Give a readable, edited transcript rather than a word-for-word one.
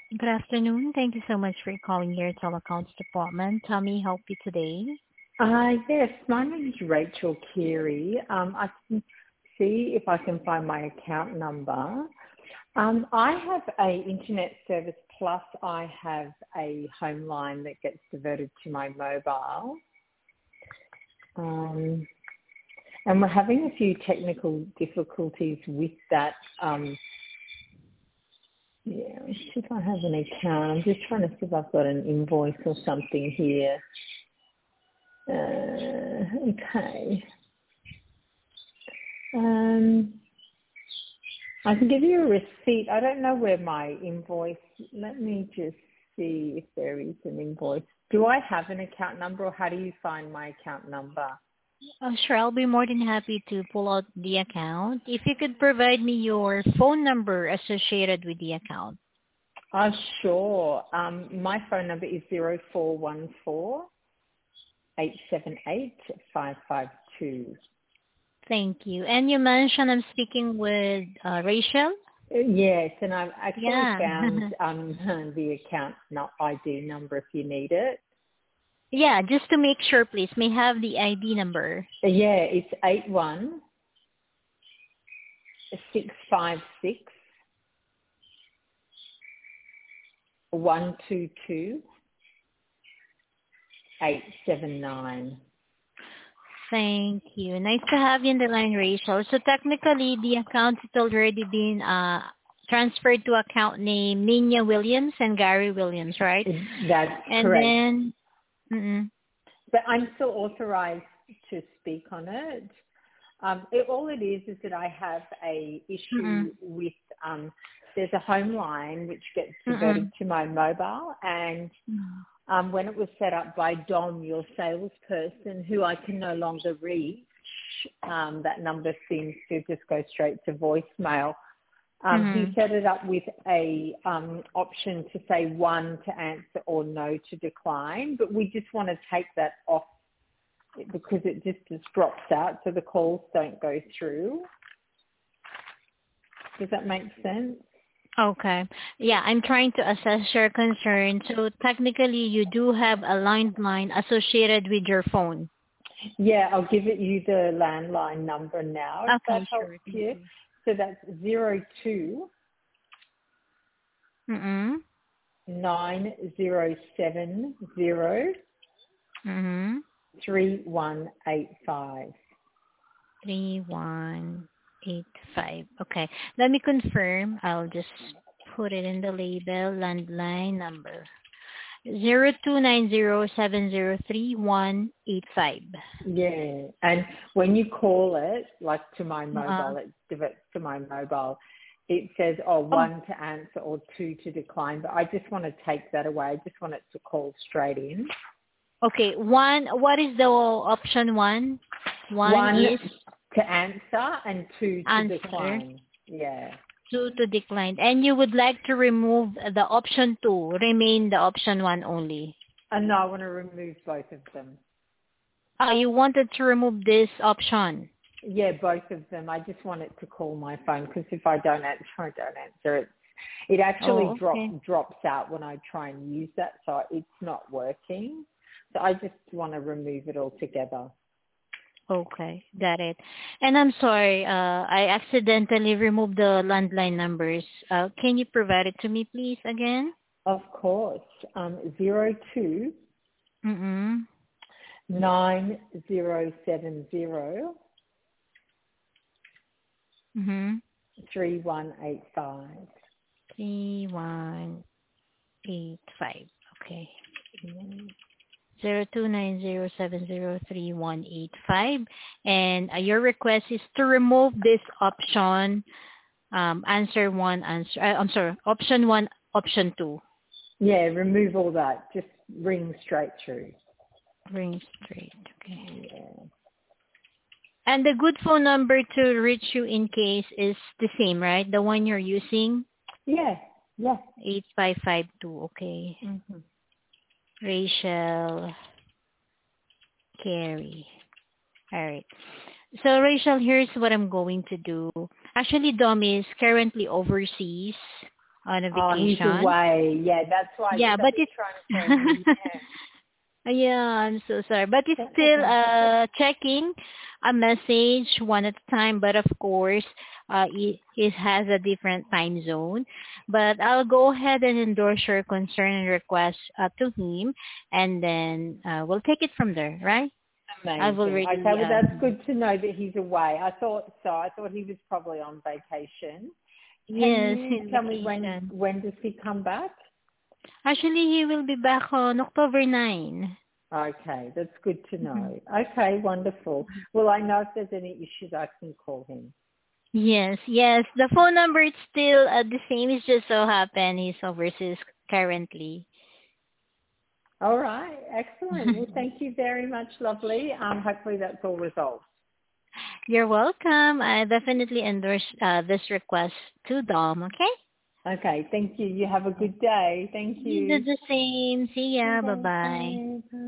Good afternoon. Thank you so much for calling your telecoms department. How may I help you today? Yes, my name is Rachel Keary. I can see if I can find my account number. I have a internet service plus I have a home line that gets diverted to my mobile. And we're having a few technical difficulties with that. Let's see if I have an account. I'm just trying to see if I've got an invoice or something here. Okay. I can give you a receipt. I don't know where my invoice. Let me just see if there is an invoice. Do I have an account number, or how do you find my account number? Sure, I'll be more than happy to pull out the account. If you could provide me your phone number associated with the account. Sure. My phone number is 0414-878-552. Thank you. And you mentioned I'm speaking with Rachel? Yes, and I've actually Yeah. found the account ID number if you need it. Yeah, just to make sure, please, may I have the ID number. Yeah, it's 81656122879. Thank you. Nice to have you in the line, Rachel. So technically, the account has already been transferred to account name Minya Williams and Gary Williams, right? That's And correct. then, But I'm still authorised to speak on it. All it is that I have a issue with, there's a home line which gets diverted to my mobile, and when it was set up by Dom, your salesperson, who I can no longer reach, that number seems to just go straight to voicemail. He set it up with a option to say 1 to answer or no to decline, but we just want to take that off because it just drops out so the calls don't go through. Does that make sense? Okay. Yeah, I'm trying to assess your concern. So technically, you do have a landline associated with your phone. Yeah, I'll give you the landline number now if that Okay, helps sure. you. So that's 02 9070 3185. 3185. Okay. Let me confirm. I'll just put it in the label. Landline number. 0290703185. Yeah, and when you call it, like to my mobile, it diverts to my mobile. It says, 1 to answer or 2 to decline, but I just want to take that away. I just want it to call straight in. Okay, 1, what is the option 1? 1 is to answer and 2 to answer. decline. Yeah. 2 to decline. And you would like to remove the option 2, remain the option 1 only. No, I want to remove both of them. You wanted to remove this option? Yeah, both of them. I just want it to call my phone because if I don't answer, I don't answer. It actually drops out when I try and use that, so it's not working. So I just want to remove it altogether. Okay, got it. And I'm sorry, I accidentally removed the landline numbers. Can you provide it to me, please, again? Of course. 02 9070 3185. 3185. Okay. 0290703185, and your request is to remove this option, answer 1, option 1, option 2. Yeah, remove all that. Just ring straight through. Ring straight, okay. Yeah. And the good phone number to reach you in case is the same, right? The one you're using? Yeah. 8552, okay. Rachel Carey. All right. So Rachel, here's what I'm going to do. Actually, Dom is currently overseas. on a Oh, he's vacation. away. Yeah, that's why. Yeah, Because but I've been it's trying to call you. yeah, I'm so sorry. But it's Yeah, that's still okay. checking a message one at a time. But of course, it has a different time zone. But I'll go ahead and endorse your concern and request to him, and then we'll take it from there, right? I've Amazing. Okay, already well, that's good to know that he's away. I thought so. I thought he was probably on vacation. Can yes, you his tell me when vacation. does he come back? Actually, he will be back on October 9. Okay, that's good to Mhm. know. Okay, wonderful. Well, I know if there's any issues, I can call him. Yes, yes. The phone number is still the same. It's just so happen he's overseas currently. All right, excellent. Well, thank you very much, lovely. Hopefully that's all resolved. You're welcome. I definitely endorse this request to Dom. Okay. Okay, thank you. You have a good day. Thank You do you. the same. See ya. Bye Okay, bye. bye. Bye.